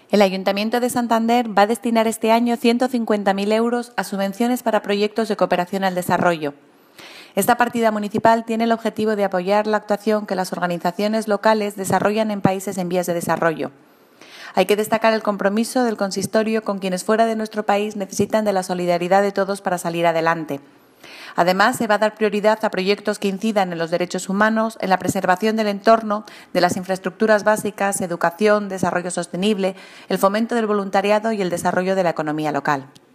El Ayuntamiento de Santander va a destinar este año 150.000 euros a subvenciones para proyectos de cooperación al desarrollo. Esta partida municipal tiene el objetivo de apoyar la actuación que las organizaciones locales desarrollan en países en vías de desarrollo. Hay que destacar el compromiso del consistorio con quienes fuera de nuestro país necesitan de la solidaridad de todos para salir adelante. Además, se va a dar prioridad a proyectos que incidan en los derechos humanos, en la preservación del entorno, de las infraestructuras básicas, educación, desarrollo sostenible, el fomento del voluntariado y el desarrollo de la economía local.